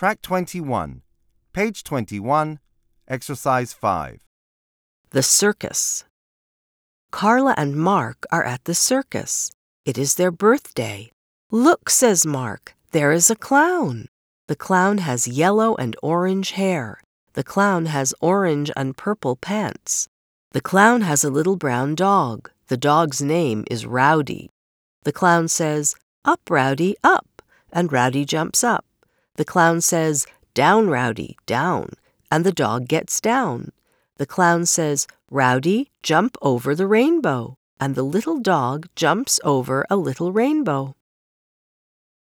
Track 21, page 21, exercise 5. The circus. Carla and Mark are at the circus. It is their birthday. "Look," says Mark, "there is a clown." The clown has yellow and orange hair. The clown has orange and purple pants. The clown has a little brown dog. The dog's name is Rowdy. The clown says, "Up, Rowdy, up," and Rowdy jumps up. The clown says, "Down, Rowdy, down," and the dog gets down. The clown says, "Rowdy, jump over the rainbow," and the little dog jumps over a little rainbow.